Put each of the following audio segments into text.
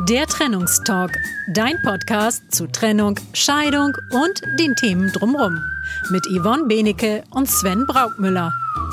Der Trennungstalk, dein Podcast zu Trennung, Scheidung und den Themen drumherum. Mit Yvonne Benecke und Sven Braukmüller.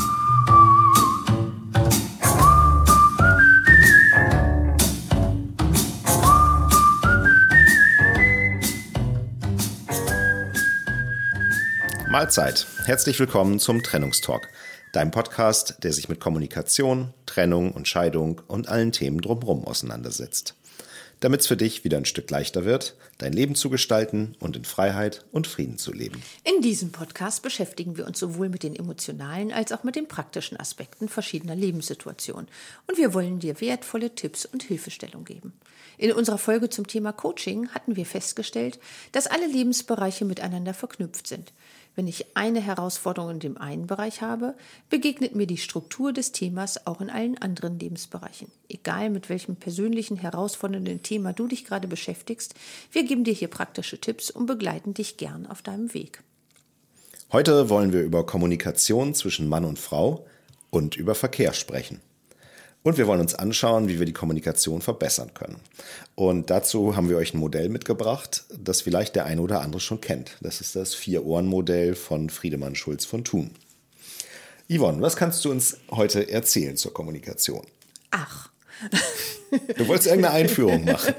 Mahlzeit. Herzlich willkommen zum Trennungstalk, deinem Podcast, der sich mit Kommunikation, Trennung und Scheidung und allen Themen drumherum auseinandersetzt. Damit es für dich wieder ein Stück leichter wird, dein Leben zu gestalten und in Freiheit und Frieden zu leben. In diesem Podcast beschäftigen wir uns sowohl mit den emotionalen als auch mit den praktischen Aspekten verschiedener Lebenssituationen. Und wir wollen dir wertvolle Tipps und Hilfestellung geben. In unserer Folge zum Thema Coaching hatten wir festgestellt, dass alle Lebensbereiche miteinander verknüpft sind. Wenn ich eine Herausforderung in dem einen Bereich habe, begegnet mir die Struktur des Themas auch in allen anderen Lebensbereichen. Egal mit welchem persönlichen, herausfordernden Thema du dich gerade beschäftigst, wir geben dir hier praktische Tipps und begleiten dich gern auf deinem Weg. Heute wollen wir über Kommunikation zwischen Mann und Frau und über Verkehr sprechen. Und wir wollen uns anschauen, wie wir die Kommunikation verbessern können. Und dazu haben wir euch ein Modell mitgebracht, das vielleicht der eine oder andere schon kennt. Das ist das 4-Ohren-Modell von Friedemann Schulz von Thun. Yvonne, was kannst du uns heute erzählen zur Kommunikation? Ach. Du wolltest irgendeine Einführung machen.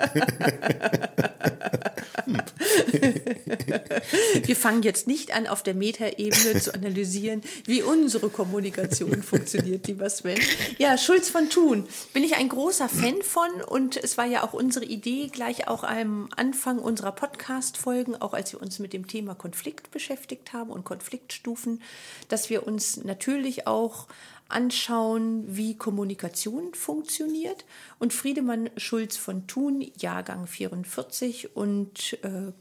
Wir fangen jetzt nicht an, auf der Metaebene zu analysieren, wie unsere Kommunikation funktioniert, lieber Sven. Ja, Schulz von Thun bin ich ein großer Fan von und es war ja auch unsere Idee, gleich auch am Anfang unserer Podcast-Folgen, auch als wir uns mit dem Thema Konflikt beschäftigt haben und Konfliktstufen, dass wir uns natürlich auch anschauen, wie Kommunikation funktioniert. Und Friedemann Schulz von Thun, Jahrgang 44 und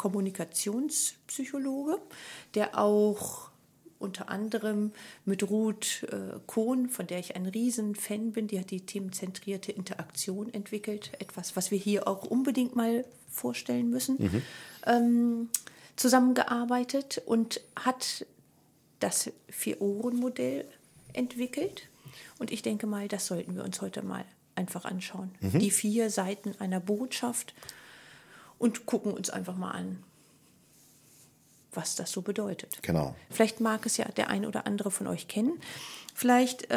Kommunikationspsychologe, der auch unter anderem mit Ruth Kohn, von der ich ein Riesenfan bin, die hat die themenzentrierte Interaktion entwickelt, etwas, was wir hier auch unbedingt mal vorstellen müssen, zusammengearbeitet und hat das 4-Ohren-Modell entwickelt. Und ich denke mal, das sollten wir uns heute mal einfach anschauen. Die 4 Seiten einer Botschaft und gucken uns einfach mal an, was das so bedeutet. Genau. Vielleicht mag es ja der ein oder andere von euch kennen. Vielleicht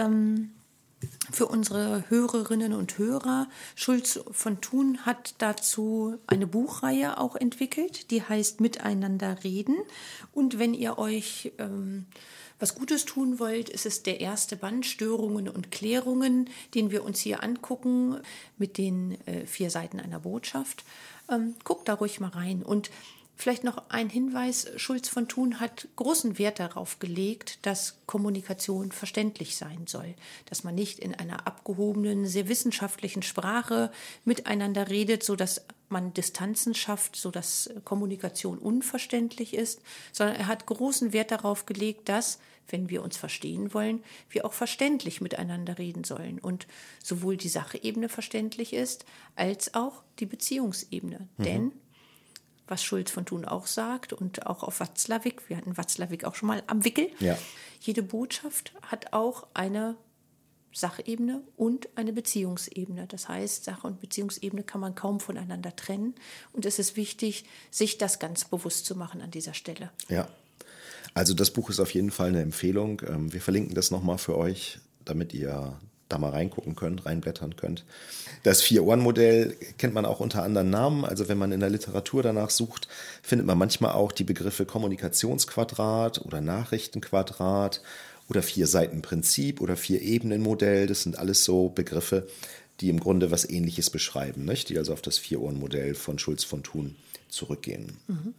für unsere Hörerinnen und Hörer, Schulz von Thun hat dazu eine Buchreihe auch entwickelt, die heißt Miteinander reden. Und wenn ihr euch was Gutes tun wollt, ist es der erste Band Störungen und Klärungen, den wir uns hier angucken mit den 4 Seiten einer Botschaft. Guckt da ruhig mal rein. Und vielleicht noch ein Hinweis, Schulz von Thun hat großen Wert darauf gelegt, dass Kommunikation verständlich sein soll, dass man nicht in einer abgehobenen, sehr wissenschaftlichen Sprache miteinander redet, sodass man Distanzen schafft, sodass Kommunikation unverständlich ist, sondern er hat großen Wert darauf gelegt, dass, wenn wir uns verstehen wollen, wir auch verständlich miteinander reden sollen und sowohl die Sachebene verständlich ist, als auch die Beziehungsebene. Denn was Schulz von Thun auch sagt und auch auf Watzlawick, wir hatten Watzlawick auch schon mal am Wickel, Ja. Jede Botschaft hat auch eine Sachebene und eine Beziehungsebene. Das heißt, Sache- und Beziehungsebene kann man kaum voneinander trennen und es ist wichtig, sich das ganz bewusst zu machen an dieser Stelle. Ja, also das Buch ist auf jeden Fall eine Empfehlung. Wir verlinken das nochmal für euch, damit ihr da mal reingucken könnt, reinblättern könnt. Das 4-Ohren-Modell kennt man auch unter anderen Namen. Also wenn man in der Literatur danach sucht, findet man manchmal auch die Begriffe Kommunikationsquadrat oder Nachrichtenquadrat oder 4-Seiten-Prinzip oder 4-Ebenen-Modell. Das sind alles so Begriffe, die im Grunde was Ähnliches beschreiben, nicht? Die also auf das 4-Ohren-Modell von Schulz von Thun zurückgehen.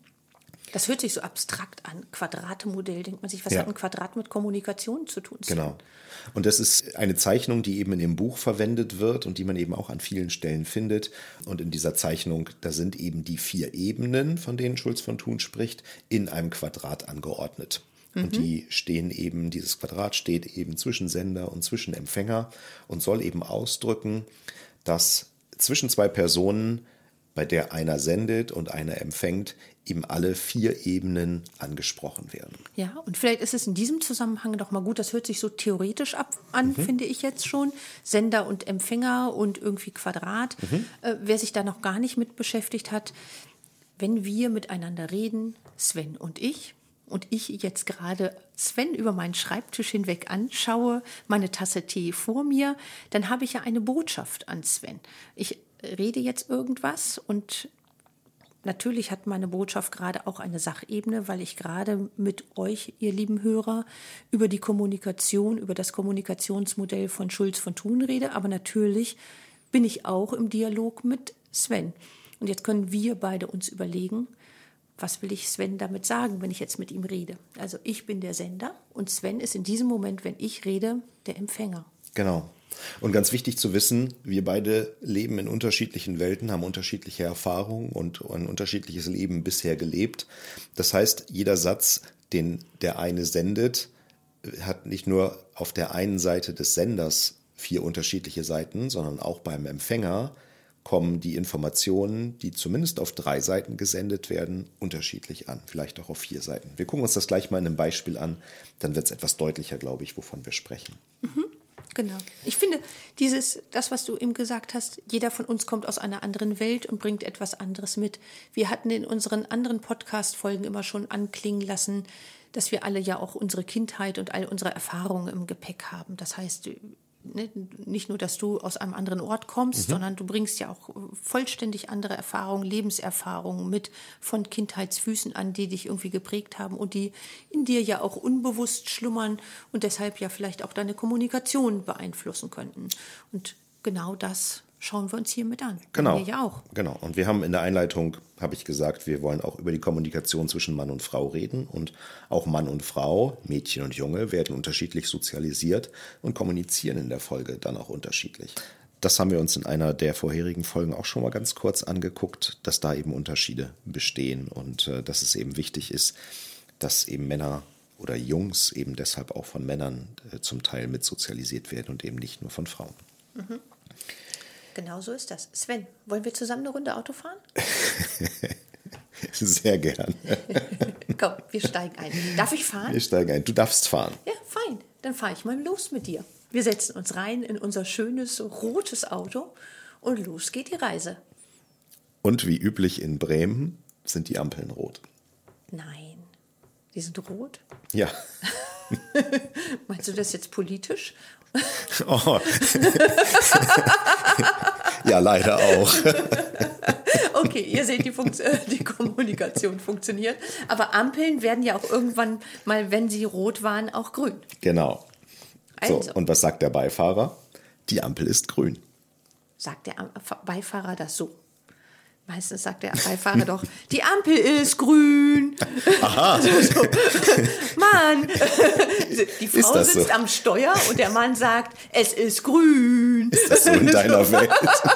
Das hört sich so abstrakt an. Quadratemodell, denkt man sich, was Ja. hat ein Quadrat mit Kommunikation zu tun? Genau. Und das ist eine Zeichnung, die eben in dem Buch verwendet wird und die man eben auch an vielen Stellen findet. Und in dieser Zeichnung, da sind eben die 4 Ebenen, von denen Schulz von Thun spricht, in einem Quadrat angeordnet. Und die stehen eben, dieses Quadrat steht eben zwischen Sender und zwischen Empfänger und soll eben ausdrücken, dass zwischen 2 Personen bei der einer sendet und einer empfängt, eben alle 4 Ebenen angesprochen werden. Ja, und vielleicht ist es in diesem Zusammenhang doch mal gut, das hört sich so theoretisch an, finde ich jetzt schon, Sender und Empfänger und irgendwie Quadrat. Wer sich da noch gar nicht mit beschäftigt hat, wenn wir miteinander reden, Sven und ich jetzt gerade Sven über meinen Schreibtisch hinweg anschaue, meine Tasse Tee vor mir, dann habe ich ja eine Botschaft an Sven. Ich rede jetzt irgendwas und natürlich hat meine Botschaft gerade auch eine Sachebene, weil ich gerade mit euch, ihr lieben Hörer, über die Kommunikation, über das Kommunikationsmodell von Schulz von Thun rede. Aber natürlich bin ich auch im Dialog mit Sven. Und jetzt können wir beide uns überlegen, was will ich Sven damit sagen, wenn ich jetzt mit ihm rede? Also ich bin der Sender und Sven ist in diesem Moment, wenn ich rede, der Empfänger. Genau. Und ganz wichtig zu wissen, wir beide leben in unterschiedlichen Welten, haben unterschiedliche Erfahrungen und ein unterschiedliches Leben bisher gelebt. Das heißt, jeder Satz, den der eine sendet, hat nicht nur auf der einen Seite des Senders 4 unterschiedliche Seiten, sondern auch beim Empfänger kommen die Informationen, die zumindest auf 3 Seiten gesendet werden, unterschiedlich an. Vielleicht auch auf 4 Seiten. Wir gucken uns das gleich mal in einem Beispiel an. Dann wird es etwas deutlicher, glaube ich, wovon wir sprechen. Genau. Ich finde, das, was du eben gesagt hast, jeder von uns kommt aus einer anderen Welt und bringt etwas anderes mit. Wir hatten in unseren anderen Podcast-Folgen immer schon anklingen lassen, dass wir alle ja auch unsere Kindheit und all unsere Erfahrungen im Gepäck haben. Das heißt, nicht nur, dass du aus einem anderen Ort kommst, sondern du bringst ja auch vollständig andere Erfahrungen, Lebenserfahrungen mit von Kindheitsfüßen an, die dich irgendwie geprägt haben und die in dir ja auch unbewusst schlummern und deshalb ja vielleicht auch deine Kommunikation beeinflussen könnten. Und genau das schauen wir uns hier mit an. Genau. Wir ja auch. Genau. Und wir haben in der Einleitung, habe ich gesagt, wir wollen auch über die Kommunikation zwischen Mann und Frau reden. Und auch Mann und Frau, Mädchen und Junge, werden unterschiedlich sozialisiert und kommunizieren in der Folge dann auch unterschiedlich. Das haben wir uns in einer der vorherigen Folgen auch schon mal ganz kurz angeguckt, dass da eben Unterschiede bestehen und dass es eben wichtig ist, dass eben Männer oder Jungs eben deshalb auch von Männern zum Teil mit sozialisiert werden und eben nicht nur von Frauen. Genau so ist das. Sven, wollen wir zusammen eine Runde Auto fahren? Sehr gern. Komm, wir steigen ein. Darf ich fahren? Wir steigen ein. Du darfst fahren. Ja, fein. Dann fahre ich mal los mit dir. Wir setzen uns rein in unser schönes rotes Auto und los geht die Reise. Und wie üblich in Bremen sind die Ampeln rot. Nein, die sind rot? Ja. Meinst du das jetzt politisch? Oh. Ja, leider auch. Okay, ihr seht, die Kommunikation funktioniert. Aber Ampeln werden ja auch irgendwann mal, wenn sie rot waren, auch grün. Genau. Also. So, und was sagt der Beifahrer? Die Ampel ist grün. Sagt der Beifahrer das so? Meistens sagt der Beifahrer doch, die Ampel ist grün. Aha. So. Mann, die Frau sitzt so? Am Steuer und der Mann sagt, es ist grün. Ist das so in deiner Welt?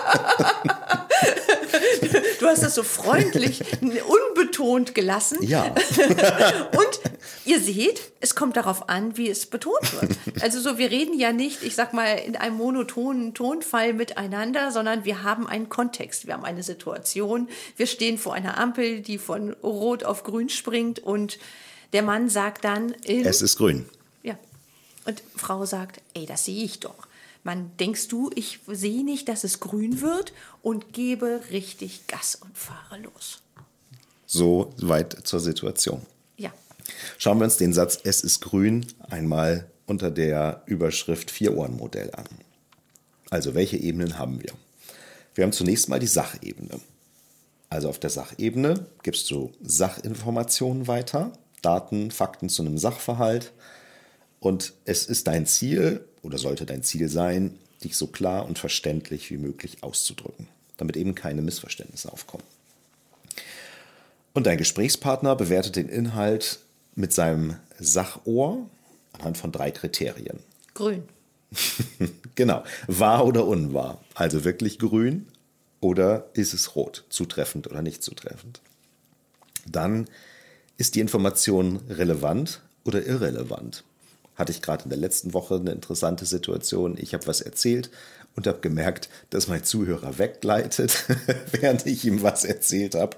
Du hast das so freundlich, unbetont gelassen. Ja. Und ihr seht, es kommt darauf an, wie es betont wird. Also so, wir reden ja nicht, ich sag mal, in einem monotonen Tonfall miteinander, sondern wir haben einen Kontext, wir haben eine Situation. Wir stehen vor einer Ampel, die von rot auf grün springt und der Mann sagt dann... Es ist grün. Ja. Und Frau sagt, ey, das sehe ich doch. Denkst du, ich sehe nicht, dass es grün wird und gebe richtig Gas und fahre los. So weit zur Situation. Ja. Schauen wir uns den Satz Es ist grün einmal unter der Überschrift 4-Ohren-Modell an. Also welche Ebenen haben wir? Wir haben zunächst mal die Sachebene. Also auf der Sachebene gibst du Sachinformationen weiter, Daten, Fakten zu einem Sachverhalt. Und es ist dein Ziel oder sollte dein Ziel sein, dich so klar und verständlich wie möglich auszudrücken, damit eben keine Missverständnisse aufkommen. Und dein Gesprächspartner bewertet den Inhalt mit seinem Sachohr anhand von 3 Kriterien. Grün. Genau. Wahr oder unwahr? Also wirklich grün oder ist es rot? Zutreffend oder nicht zutreffend? Dann ist die Information relevant oder irrelevant? Hatte ich gerade in der letzten Woche eine interessante Situation. Ich habe was erzählt und habe gemerkt, dass mein Zuhörer weggleitet, während ich ihm was erzählt habe.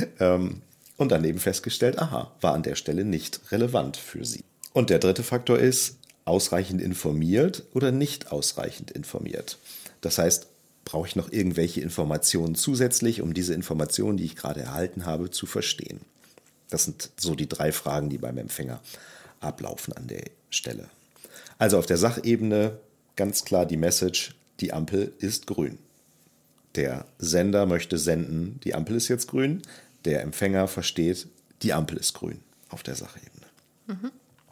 Und dann eben festgestellt, aha, war an der Stelle nicht relevant für Sie. Und der dritte Faktor ist, ausreichend informiert oder nicht ausreichend informiert. Das heißt, brauche ich noch irgendwelche Informationen zusätzlich, um diese Informationen, die ich gerade erhalten habe, zu verstehen? Das sind so die 3 Fragen, die beim Empfänger ablaufen an der Stelle. Also auf der Sachebene ganz klar die Message, die Ampel ist grün. Der Sender möchte senden, die Ampel ist jetzt grün. Der Empfänger versteht, die Ampel ist grün auf der Sachebene. Mhm.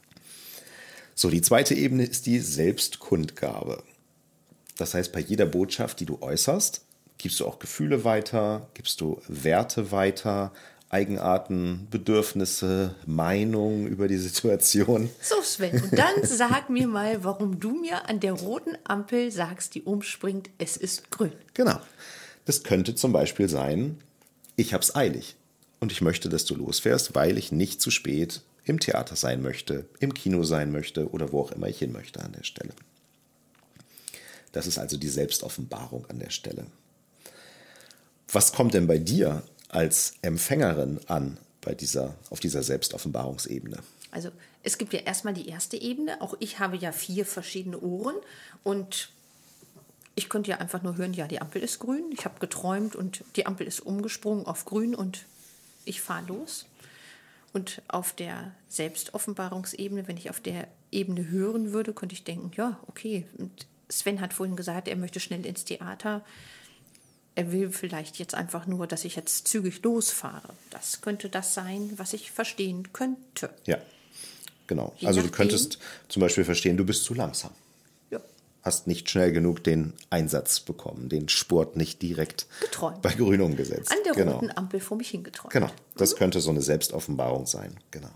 So, die zweite Ebene ist die Selbstkundgabe. Das heißt, bei jeder Botschaft, die du äußerst, gibst du auch Gefühle weiter, gibst du Werte weiter, Eigenarten, Bedürfnisse, Meinungen über die Situation. So Sven, und dann sag mir mal, warum du mir an der roten Ampel sagst, die umspringt, es ist grün. Genau. Das könnte zum Beispiel sein, ich hab's eilig und ich möchte, dass du losfährst, weil ich nicht zu spät im Theater sein möchte, im Kino sein möchte oder wo auch immer ich hin möchte an der Stelle. Das ist also die Selbstoffenbarung an der Stelle. Was kommt denn bei dir als Empfängerin an auf dieser Selbstoffenbarungsebene? Also es gibt ja erstmal die erste Ebene. Auch ich habe ja 4 verschiedene Ohren und ich könnte ja einfach nur hören, ja, die Ampel ist grün. Ich habe geträumt und die Ampel ist umgesprungen auf grün und ich fahre los. Und auf der Selbstoffenbarungsebene, wenn ich auf der Ebene hören würde, könnte ich denken, ja, okay, und Sven hat vorhin gesagt, er möchte schnell ins Theater. Er will vielleicht jetzt einfach nur, dass ich jetzt zügig losfahre. Das könnte das sein, was ich verstehen könnte. Ja, genau. Also du könntest zum Beispiel verstehen, du bist zu langsam. Ja. Hast nicht schnell genug den Einsatz bekommen, den Spurt nicht direkt bei Grün umgesetzt. An der roten Ampel vor mich hingeträumt. Genau, das könnte so eine Selbstoffenbarung sein. Genau.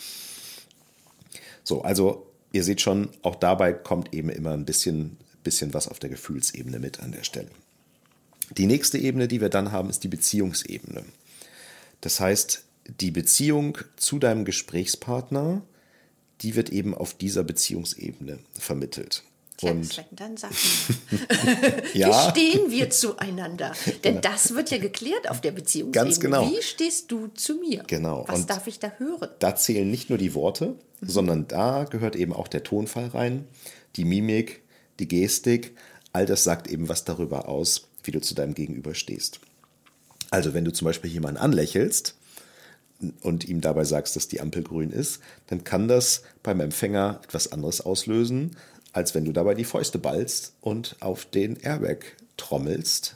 So, also ihr seht schon, auch dabei kommt eben immer ein bisschen was auf der Gefühlsebene mit an der Stelle. Die nächste Ebene, die wir dann haben, ist die Beziehungsebene. Das heißt, die Beziehung zu deinem Gesprächspartner, die wird eben auf dieser Beziehungsebene vermittelt. Tja, Und Sven, dann sag mir. Ja. Wie stehen wir zueinander? Denn das wird ja geklärt auf der Beziehungsebene. Ganz genau. Wie stehst du zu mir? Genau. Was Und darf ich da hören? Da zählen nicht nur die Worte, sondern da gehört eben auch der Tonfall rein, die Mimik, die Gestik. All das sagt eben was darüber aus, wie du zu deinem Gegenüber stehst. Also wenn du zum Beispiel jemanden anlächelst und ihm dabei sagst, dass die Ampel grün ist, dann kann das beim Empfänger etwas anderes auslösen, als wenn du dabei die Fäuste ballst und auf den Airbag trommelst.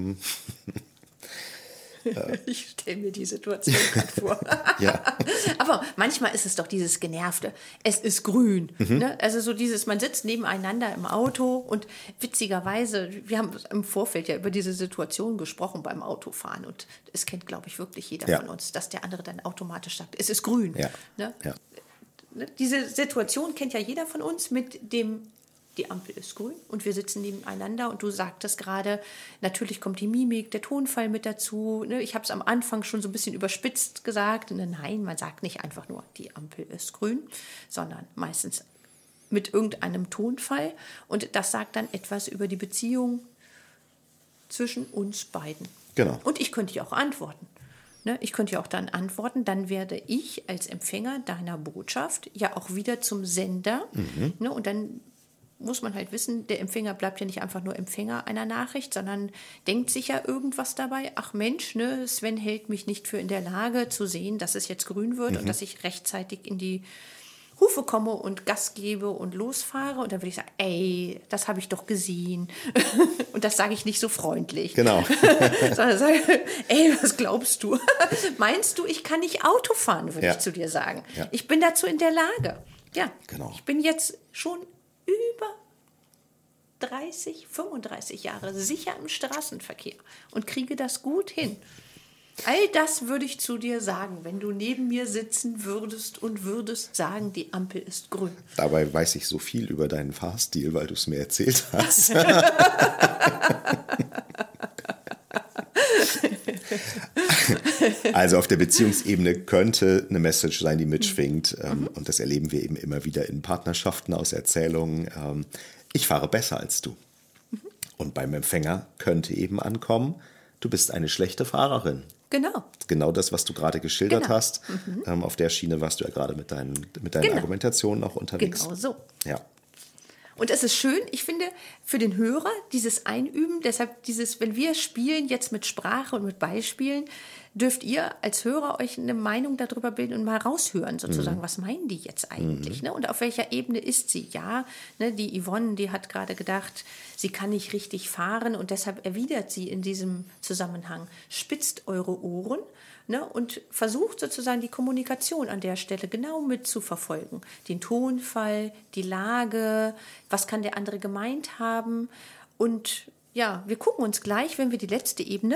Ich stelle mir die Situation gerade vor. Ja. Aber manchmal ist es doch dieses Genervte. Es ist grün. Ne? Also so dieses, man sitzt nebeneinander im Auto und witzigerweise, wir haben im Vorfeld ja über diese Situation gesprochen beim Autofahren und es kennt, glaube ich, wirklich jeder von uns, dass der andere dann automatisch sagt, es ist grün. Ja. Ne? Ja. Diese Situation kennt ja jeder von uns mit dem, die Ampel ist grün und wir sitzen nebeneinander und du sagtest gerade, natürlich kommt die Mimik, der Tonfall mit dazu. Ne? Ich habe es am Anfang schon so ein bisschen überspitzt gesagt. Nein, man sagt nicht einfach nur, die Ampel ist grün, sondern meistens mit irgendeinem Tonfall. Und das sagt dann etwas über die Beziehung zwischen uns beiden. Genau. Und ich könnte ja auch antworten. Ne? Ich könnte ja auch dann antworten, dann werde ich als Empfänger deiner Botschaft ja auch wieder zum Sender. Ne? Und dann muss man halt wissen, der Empfänger bleibt ja nicht einfach nur Empfänger einer Nachricht, sondern denkt sich ja irgendwas dabei. Ach Mensch, ne, Sven hält mich nicht für in der Lage zu sehen, dass es jetzt grün wird und dass ich rechtzeitig in die Hufe komme und Gas gebe und losfahre. Und dann würde ich sagen, ey, das habe ich doch gesehen. Und das sage ich nicht so freundlich. Genau. Sondern sage, ey, was glaubst du? Meinst du, ich kann nicht Auto fahren, würde ich zu dir sagen. Ja. Ich bin dazu in der Lage. Ja, genau. Ich bin jetzt schon über 30, 35 Jahre sicher im Straßenverkehr und kriege das gut hin. All das würde ich zu dir sagen, wenn du neben mir sitzen würdest und würdest sagen, die Ampel ist grün. Dabei weiß ich so viel über deinen Fahrstil, weil du es mir erzählt hast. Also auf der Beziehungsebene könnte eine Message sein, die mitschwingt. Und das erleben wir eben immer wieder in Partnerschaften aus Erzählungen. Ich fahre besser als du. Und beim Empfänger könnte eben ankommen, du bist eine schlechte Fahrerin. Genau. Genau das, was du gerade geschildert Genau. hast. Auf der Schiene warst du ja gerade mit deinen Genau. Argumentationen auch unterwegs. Genau so. Ja. Und es ist schön, ich finde, für den Hörer dieses Einüben, deshalb wenn wir spielen jetzt mit Sprache und mit Beispielen, dürft ihr als Hörer euch eine Meinung darüber bilden und mal raushören, sozusagen, was meinen die jetzt eigentlich? Ne? Und auf welcher Ebene ist sie? Ja, ne, die Yvonne, die hat gerade gedacht, sie kann nicht richtig fahren und deshalb erwidert sie in diesem Zusammenhang, spitzt eure Ohren. Ne, und versucht sozusagen die Kommunikation an der Stelle genau mitzuverfolgen. Den Tonfall, die Lage, was kann der andere gemeint haben. Und ja, wir gucken uns gleich, wenn wir die letzte Ebene,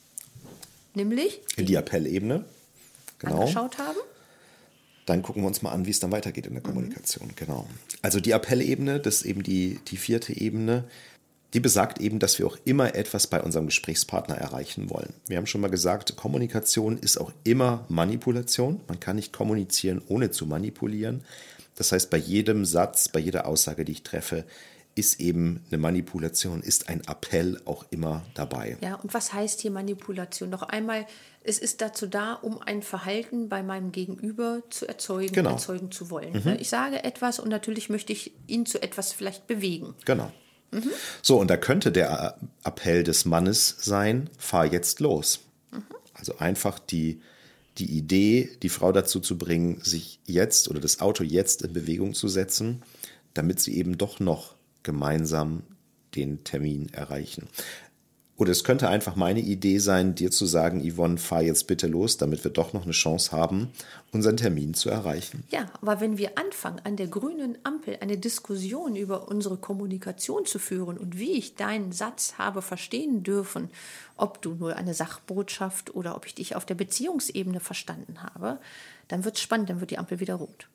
nämlich Die Appellebene, genau, angeschaut haben. Dann gucken wir uns mal an, wie es dann weitergeht in der Kommunikation. Genau. Also die Appellebene, das ist eben die 4. Ebene, die besagt eben, dass wir auch immer etwas bei unserem Gesprächspartner erreichen wollen. Wir haben schon mal gesagt, Kommunikation ist auch immer Manipulation. Man kann nicht kommunizieren, ohne zu manipulieren. Das heißt, bei jedem Satz, bei jeder Aussage, die ich treffe, ist eben eine Manipulation, ist ein Appell auch immer dabei. Ja, und was heißt hier Manipulation? Noch einmal, es ist dazu da, um ein Verhalten bei meinem Gegenüber zu erzeugen, Genau. erzeugen zu wollen. Ich sage etwas und natürlich möchte ich ihn zu etwas vielleicht bewegen. Genau. So, und da könnte der Appell des Mannes sein, fahr jetzt los. Also einfach die Idee, die Frau dazu zu bringen, sich jetzt oder das Auto jetzt in Bewegung zu setzen, damit sie eben doch noch gemeinsam den Termin erreichen. Oder es könnte einfach meine Idee sein, dir zu sagen, Yvonne, fahr jetzt bitte los, damit wir doch noch eine Chance haben, unseren Termin zu erreichen. Ja, aber wenn wir anfangen, an der grünen Ampel eine Diskussion über unsere Kommunikation zu führen und wie ich deinen Satz habe verstehen dürfen, ob du nur eine Sachbotschaft oder ob ich dich auf der Beziehungsebene verstanden habe, dann wird es spannend, dann wird die Ampel wieder rot.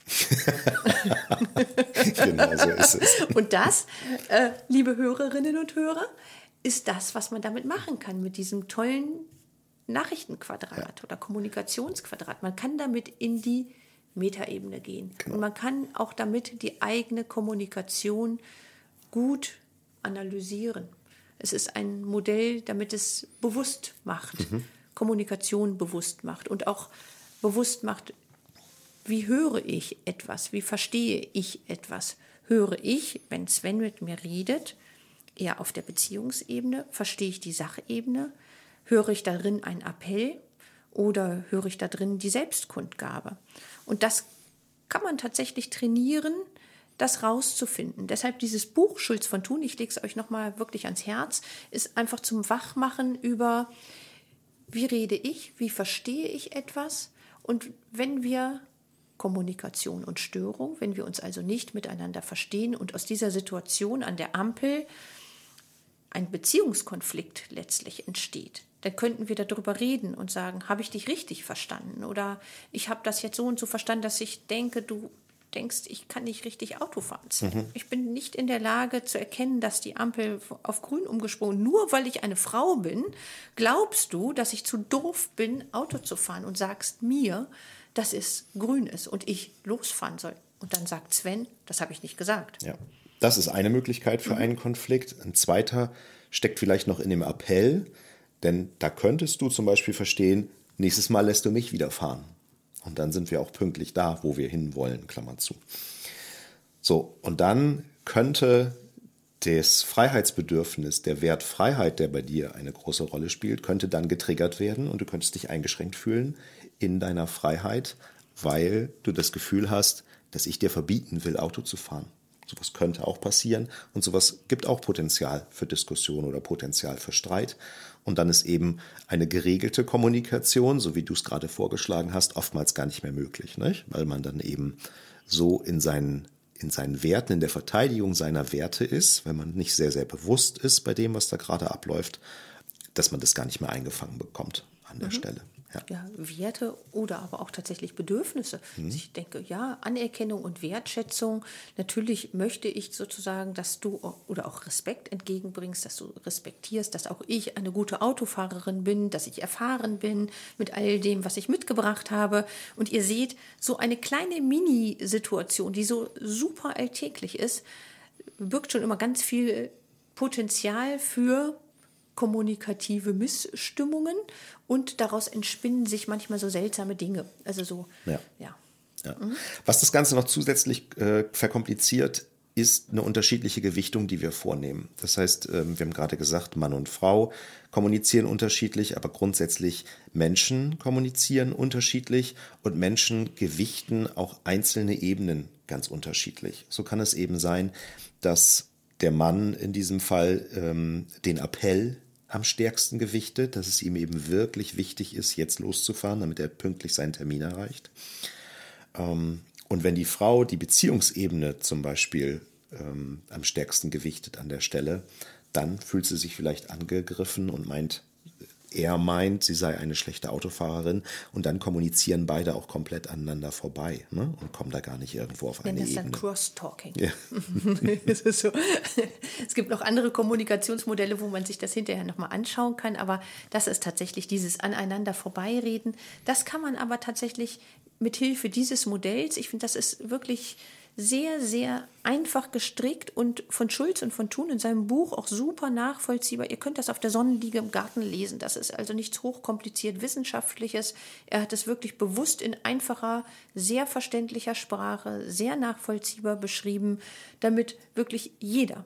Genau so ist es. Und das, liebe Hörerinnen und Hörer, ist das, was man damit machen kann, mit diesem tollen Nachrichtenquadrat oder Kommunikationsquadrat. Man kann damit in die Metaebene gehen. Genau. Und man kann auch damit die eigene Kommunikation gut analysieren. Es ist ein Modell, damit es bewusst macht, Kommunikation bewusst macht und auch bewusst macht, wie höre ich etwas, wie verstehe ich etwas. Höre ich, wenn Sven mit mir redet, eher auf der Beziehungsebene, verstehe ich die Sachebene, höre ich darin einen Appell oder höre ich da drin die Selbstkundgabe. Und das kann man tatsächlich trainieren, das rauszufinden. Deshalb dieses Buch Schulz von Thun, ich lege es euch nochmal wirklich ans Herz, ist einfach zum Wachmachen über, wie rede ich, wie verstehe ich etwas. Und wenn wir Kommunikation und Störung, wenn wir uns also nicht miteinander verstehen und aus dieser Situation an der Ampel ein Beziehungskonflikt letztlich entsteht, dann könnten wir darüber reden und sagen, habe ich dich richtig verstanden? Oder ich habe das jetzt so und so verstanden, dass ich denke, du denkst, ich kann nicht richtig Auto fahren. Ich bin nicht in der Lage zu erkennen, dass die Ampel auf grün umgesprungen, nur weil ich eine Frau bin, glaubst du, dass ich zu doof bin, Auto zu fahren und sagst mir, dass es grün ist und ich losfahren soll. Und dann sagt Sven, das habe ich nicht gesagt. Ja. Das ist eine Möglichkeit für einen Konflikt. Ein zweiter steckt vielleicht noch in dem Appell, denn da könntest du zum Beispiel verstehen, nächstes Mal lässt du mich wieder fahren. Und dann sind wir auch pünktlich da, wo wir hinwollen, Klammer zu. So, und dann könnte das Freiheitsbedürfnis, der Wert Freiheit, der bei dir eine große Rolle spielt, könnte dann getriggert werden und du könntest dich eingeschränkt fühlen in deiner Freiheit, weil du das Gefühl hast, dass ich dir verbieten will, Auto zu fahren. Sowas könnte auch passieren und sowas gibt auch Potenzial für Diskussion oder Potenzial für Streit. Und dann ist eben eine geregelte Kommunikation, so wie du es gerade vorgeschlagen hast, oftmals gar nicht mehr möglich, nicht? Weil man dann eben so in seinen Werten, in der Verteidigung seiner Werte ist, wenn man nicht sehr, sehr bewusst ist bei dem, was da gerade abläuft, dass man das gar nicht mehr eingefangen bekommt an der Stelle. Ja, Werte oder aber auch tatsächlich Bedürfnisse. Also ich denke, ja, Anerkennung und Wertschätzung. Natürlich möchte ich sozusagen, dass du oder auch Respekt entgegenbringst, dass du respektierst, dass auch ich eine gute Autofahrerin bin, dass ich erfahren bin mit all dem, was ich mitgebracht habe. Und ihr seht, so eine kleine Mini-Situation, die so super alltäglich ist, birgt schon immer ganz viel Potenzial für kommunikative Missstimmungen und daraus entspinnen sich manchmal so seltsame Dinge. Also so, ja. Ja. Was das Ganze noch zusätzlich verkompliziert, ist eine unterschiedliche Gewichtung, die wir vornehmen. Das heißt, wir haben gerade gesagt, Mann und Frau kommunizieren unterschiedlich, aber grundsätzlich Menschen kommunizieren unterschiedlich und Menschen gewichten auch einzelne Ebenen ganz unterschiedlich. So kann es eben sein, dass der Mann in diesem Fall den Appell am stärksten gewichtet, dass es ihm eben wirklich wichtig ist, jetzt loszufahren, damit er pünktlich seinen Termin erreicht. Und wenn die Frau die Beziehungsebene zum Beispiel am stärksten gewichtet an der Stelle, dann fühlt sie sich vielleicht angegriffen und er meint, sie sei eine schlechte Autofahrerin und dann kommunizieren beide auch komplett aneinander vorbei, ne? Und kommen da gar nicht irgendwo auf eine Ebene. Das ist dann Cross-Talking. Ja. Das ist so. Es gibt noch andere Kommunikationsmodelle, wo man sich das hinterher nochmal anschauen kann, aber das ist tatsächlich dieses aneinander vorbeireden. Das kann man aber tatsächlich mit Hilfe dieses Modells, ich finde, das ist wirklich sehr, sehr einfach gestrickt und von Schulz und von Thun in seinem Buch auch super nachvollziehbar. Ihr könnt das auf der Sonnenliege im Garten lesen. Das ist also nichts hochkompliziert Wissenschaftliches. Er hat es wirklich bewusst in einfacher, sehr verständlicher Sprache, sehr nachvollziehbar beschrieben, damit wirklich jeder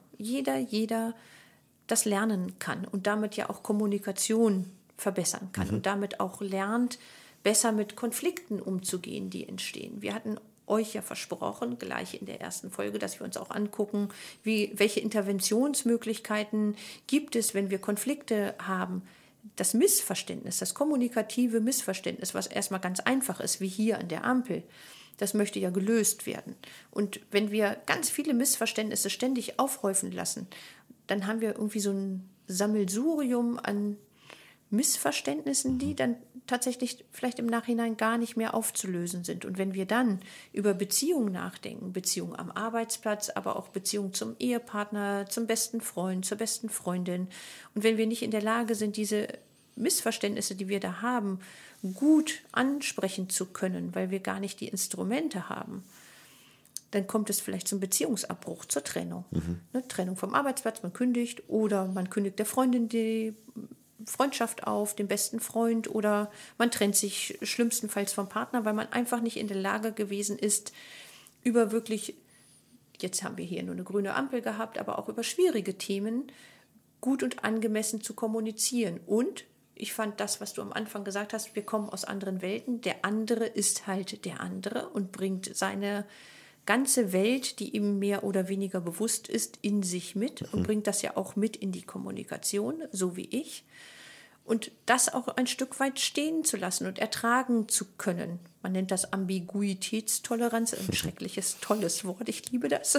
das lernen kann und damit ja auch Kommunikation verbessern kann und damit auch lernt, besser mit Konflikten umzugehen, die entstehen. Wir hatten euch ja versprochen, gleich in der ersten Folge, dass wir uns auch angucken, welche Interventionsmöglichkeiten gibt es, wenn wir Konflikte haben. Das Missverständnis, das kommunikative Missverständnis, was erstmal ganz einfach ist, wie hier an der Ampel, das möchte ja gelöst werden. Und wenn wir ganz viele Missverständnisse ständig aufhäufen lassen, dann haben wir irgendwie so ein Sammelsurium an Missverständnissen, die dann tatsächlich vielleicht im Nachhinein gar nicht mehr aufzulösen sind. Und wenn wir dann über Beziehungen nachdenken, Beziehungen am Arbeitsplatz, aber auch Beziehungen zum Ehepartner, zum besten Freund, zur besten Freundin, und wenn wir nicht in der Lage sind, diese Missverständnisse, die wir da haben, gut ansprechen zu können, weil wir gar nicht die Instrumente haben, dann kommt es vielleicht zum Beziehungsabbruch, zur Trennung. Eine Trennung vom Arbeitsplatz, man kündigt oder man kündigt der Freundin die Freundschaft auf, den besten Freund, oder man trennt sich schlimmstenfalls vom Partner, weil man einfach nicht in der Lage gewesen ist, über wirklich, jetzt haben wir hier nur eine grüne Ampel gehabt, aber auch über schwierige Themen gut und angemessen zu kommunizieren. Und ich fand das, was du am Anfang gesagt hast, wir kommen aus anderen Welten, der andere ist halt der andere und bringt seine ganze Welt, die ihm mehr oder weniger bewusst ist, in sich mit und bringt das ja auch mit in die Kommunikation, so wie ich. Und das auch ein Stück weit stehen zu lassen und ertragen zu können. Man nennt das Ambiguitätstoleranz, ein schreckliches, tolles Wort, ich liebe das.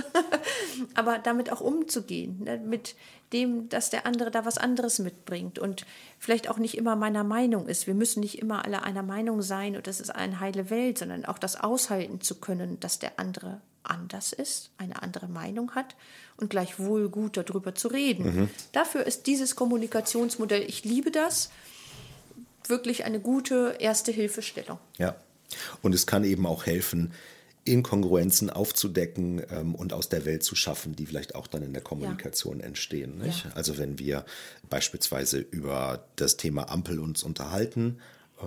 Aber damit auch umzugehen, ne? Mit dem, dass der andere da was anderes mitbringt und vielleicht auch nicht immer meiner Meinung ist. Wir müssen nicht immer alle einer Meinung sein und das ist eine heile Welt, sondern auch das aushalten zu können, dass der andere anders ist, eine andere Meinung hat und gleichwohl gut darüber zu reden. Dafür ist dieses Kommunikationsmodell, ich liebe das, wirklich eine gute erste Hilfestellung. Ja, und es kann eben auch helfen, Inkongruenzen aufzudecken und aus der Welt zu schaffen, die vielleicht auch dann in der Kommunikation entstehen. Nicht? Ja. Also wenn wir beispielsweise über das Thema Ampel uns unterhalten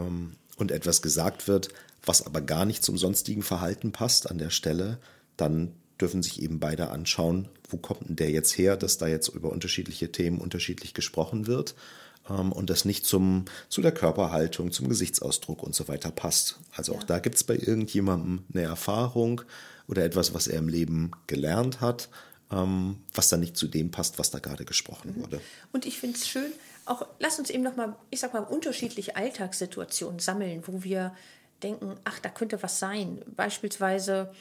und etwas gesagt wird, was aber gar nicht zum sonstigen Verhalten passt an der Stelle, dann dürfen sich eben beide anschauen, wo kommt denn der jetzt her, dass da jetzt über unterschiedliche Themen unterschiedlich gesprochen wird und das nicht zu der Körperhaltung, zum Gesichtsausdruck und so weiter passt. Also auch da gibt es bei irgendjemandem eine Erfahrung oder etwas, was er im Leben gelernt hat, was dann nicht zu dem passt, was da gerade gesprochen wurde. Und ich finde es schön, auch lass uns eben nochmal, ich sag mal, unterschiedliche Alltagssituationen sammeln, wo wir denken, ach, da könnte was sein. Beispielsweise,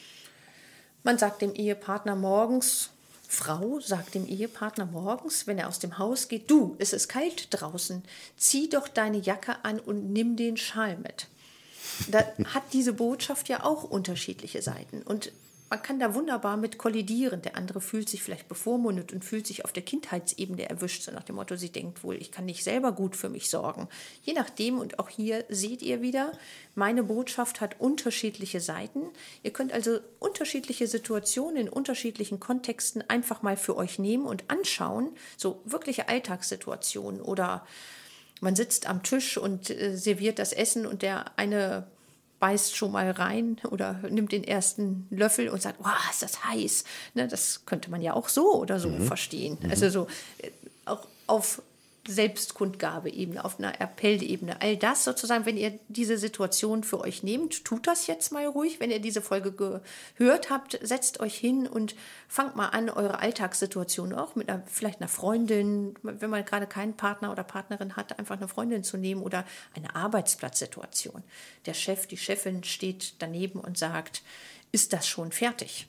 man sagt dem Ehepartner morgens, Frau sagt dem Ehepartner morgens, wenn er aus dem Haus geht, du, es ist kalt draußen, zieh doch deine Jacke an und nimm den Schal mit. Da hat diese Botschaft ja auch unterschiedliche Seiten. Und man kann da wunderbar mit kollidieren. Der andere fühlt sich vielleicht bevormundet und fühlt sich auf der Kindheitsebene erwischt, so nach dem Motto, sie denkt wohl, ich kann nicht selber gut für mich sorgen. Je nachdem, und auch hier seht ihr wieder, meine Botschaft hat unterschiedliche Seiten. Ihr könnt also unterschiedliche Situationen in unterschiedlichen Kontexten einfach mal für euch nehmen und anschauen, so wirkliche Alltagssituationen oder man sitzt am Tisch und serviert das Essen und der eine beißt schon mal rein oder nimmt den ersten Löffel und sagt, wow, ist das heiß. Ne, das könnte man ja auch so oder so verstehen. Also so auch auf Selbstkundgabe-Ebene, auf einer Appellebene. All das sozusagen, wenn ihr diese Situation für euch nehmt, tut das jetzt mal ruhig. Wenn ihr diese Folge gehört habt, setzt euch hin und fangt mal an, eure Alltagssituation auch mit vielleicht einer Freundin, wenn man gerade keinen Partner oder Partnerin hat, einfach eine Freundin zu nehmen oder eine Arbeitsplatzsituation. Der Chef, die Chefin steht daneben und sagt, ist das schon fertig?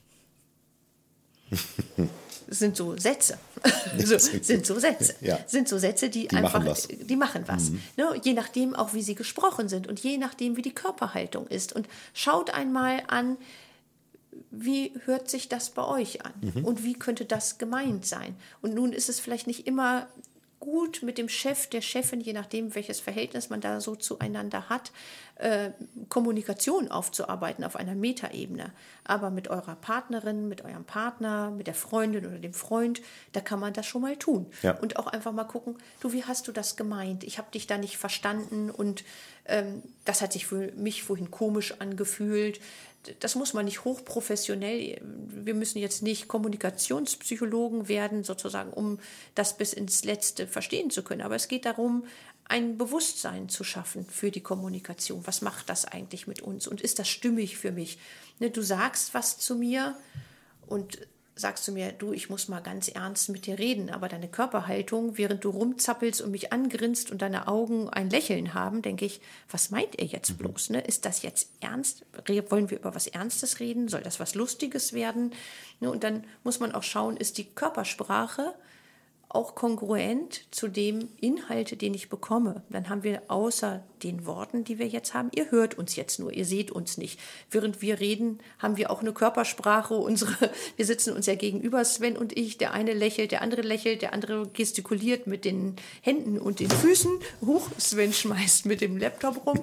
Sind so Sätze. Sind so Sätze, die einfach, die machen was. Ne? Je nachdem auch, wie sie gesprochen sind und je nachdem, wie die Körperhaltung ist. Und schaut einmal an, wie hört sich das bei euch an? Und wie könnte das gemeint sein? Und nun ist es vielleicht nicht immer gut mit dem Chef, der Chefin, je nachdem, welches Verhältnis man da so zueinander hat, Kommunikation aufzuarbeiten auf einer Metaebene. Aber mit eurer Partnerin, mit eurem Partner, mit der Freundin oder dem Freund, da kann man das schon mal tun. Ja. Und auch einfach mal gucken, du, wie hast du das gemeint? Ich habe dich da nicht verstanden und das hat sich für mich vorhin komisch angefühlt. Das muss man nicht hochprofessionell, wir müssen jetzt nicht Kommunikationspsychologen werden, sozusagen, um das bis ins Letzte verstehen zu können. Aber es geht darum, ein Bewusstsein zu schaffen für die Kommunikation. Was macht das eigentlich mit uns? Und ist das stimmig für mich? Ne, du sagst was zu mir und sagst zu mir, du, ich muss mal ganz ernst mit dir reden, aber deine Körperhaltung, während du rumzappelst und mich angrinst und deine Augen ein Lächeln haben, denke ich, was meint ihr jetzt bloß? Ne? Ist das jetzt ernst? Wollen wir über was Ernstes reden? Soll das was Lustiges werden? Ne? Und dann muss man auch schauen, ist die Körpersprache auch kongruent zu dem Inhalt, den ich bekomme. Dann haben wir außer den Worten, die wir jetzt haben, ihr hört uns jetzt nur, ihr seht uns nicht. Während wir reden, haben wir auch eine Körpersprache. Wir sitzen uns ja gegenüber, Sven und ich. Der eine lächelt, der andere gestikuliert mit den Händen und den Füßen. Huch, Sven schmeißt mit dem Laptop rum.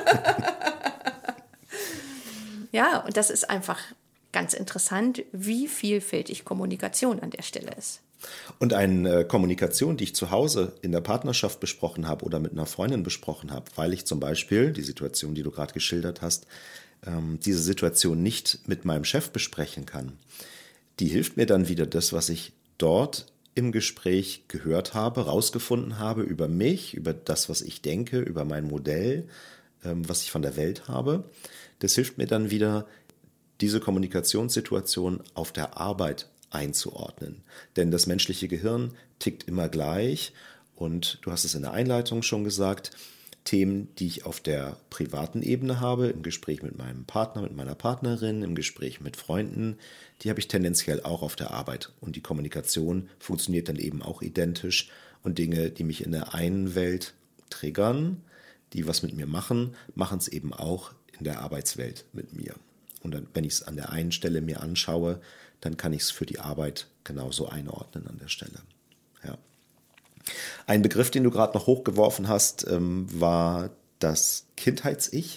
Ja, und das ist einfach ganz interessant, wie vielfältig Kommunikation an der Stelle ist. Und eine Kommunikation, die ich zu Hause in der Partnerschaft besprochen habe oder mit einer Freundin besprochen habe, weil ich zum Beispiel die Situation, die du gerade geschildert hast, diese Situation nicht mit meinem Chef besprechen kann, die hilft mir dann wieder, das, was ich dort im Gespräch gehört habe, rausgefunden habe über mich, über das, was ich denke, über mein Modell, was ich von der Welt habe. Das hilft mir dann wieder, diese Kommunikationssituation auf der Arbeit einzuordnen. Denn das menschliche Gehirn tickt immer gleich und du hast es in der Einleitung schon gesagt, Themen, die ich auf der privaten Ebene habe, im Gespräch mit meinem Partner, mit meiner Partnerin, im Gespräch mit Freunden, die habe ich tendenziell auch auf der Arbeit. Und die Kommunikation funktioniert dann eben auch identisch und Dinge, die mich in der einen Welt triggern, die was mit mir machen, machen es eben auch in der Arbeitswelt mit mir. Und dann, wenn ich es an der einen Stelle mir anschaue, dann kann ich es für die Arbeit genauso einordnen an der Stelle. Ja. Ein Begriff, den du gerade noch hochgeworfen hast, war das Kindheits-Ich.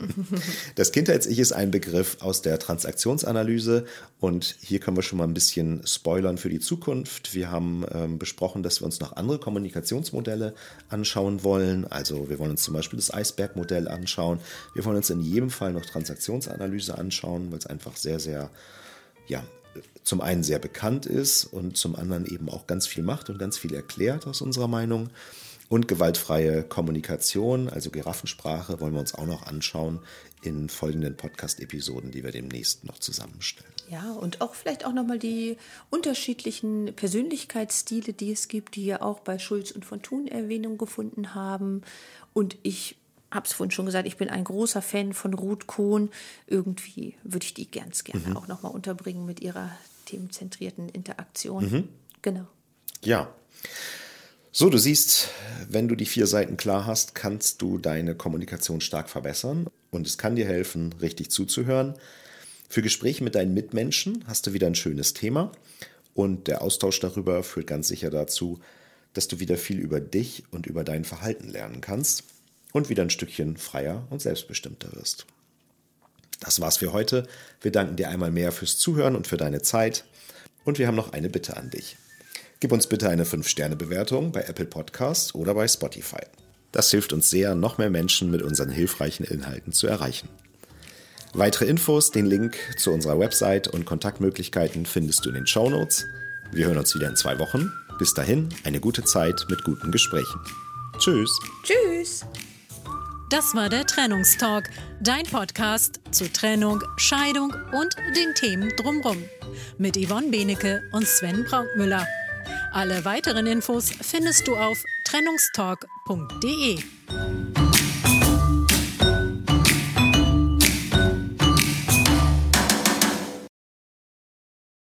Das Kindheits-Ich ist ein Begriff aus der Transaktionsanalyse und hier können wir schon mal ein bisschen spoilern für die Zukunft. Wir haben besprochen, dass wir uns noch andere Kommunikationsmodelle anschauen wollen. Also wir wollen uns zum Beispiel das Eisbergmodell anschauen. Wir wollen uns in jedem Fall noch Transaktionsanalyse anschauen, weil es einfach sehr, sehr, ja, zum einen sehr bekannt ist und zum anderen eben auch ganz viel macht und ganz viel erklärt aus unserer Meinung. Und gewaltfreie Kommunikation, also Giraffensprache, wollen wir uns auch noch anschauen in folgenden Podcast-Episoden, die wir demnächst noch zusammenstellen. Ja, und auch vielleicht auch nochmal die unterschiedlichen Persönlichkeitsstile, die es gibt, die ja auch bei Schulz und von Thun Erwähnung gefunden haben. Und ich habe es vorhin schon gesagt, ich bin ein großer Fan von Ruth Kohn. Irgendwie würde ich die gerne auch nochmal unterbringen mit ihrer themenzentrierten Interaktion. Genau. Ja. So, du siehst, wenn du die 4 Seiten klar hast, kannst du deine Kommunikation stark verbessern und es kann dir helfen, richtig zuzuhören. Für Gespräche mit deinen Mitmenschen hast du wieder ein schönes Thema und der Austausch darüber führt ganz sicher dazu, dass du wieder viel über dich und über dein Verhalten lernen kannst und wieder ein Stückchen freier und selbstbestimmter wirst. Das war's für heute. Wir danken dir einmal mehr fürs Zuhören und für deine Zeit. Und wir haben noch eine Bitte an dich. Gib uns bitte eine 5-Sterne-Bewertung bei Apple Podcasts oder bei Spotify. Das hilft uns sehr, noch mehr Menschen mit unseren hilfreichen Inhalten zu erreichen. Weitere Infos, den Link zu unserer Website und Kontaktmöglichkeiten findest du in den Shownotes. Wir hören uns wieder in 2 Wochen. Bis dahin, eine gute Zeit mit guten Gesprächen. Tschüss. Tschüss. Das war der Trennungstalk, dein Podcast zu Trennung, Scheidung und den Themen drumherum. Mit Yvonne Benecke und Sven Braunmüller. Alle weiteren Infos findest du auf trennungstalk.de.